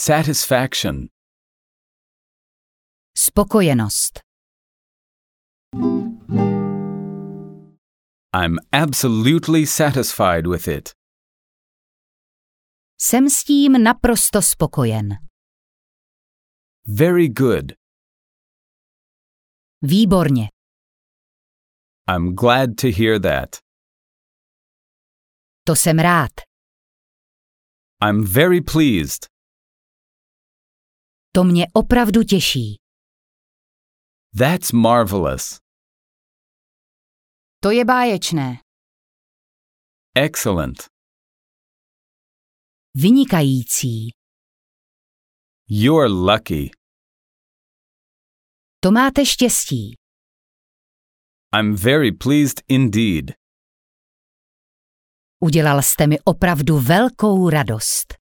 Satisfaction. Spokojenost. I'm absolutely satisfied with it. Jsem s tím naprosto spokojen. Very good. Výborně. I'm glad to hear that. To jsem rád. I'm very pleased. To mě opravdu těší. That's marvelous. To je báječné. Excellent. Vynikající. You're lucky. To máte štěstí. I'm very pleased indeed. Udělal jste mi opravdu velkou radost.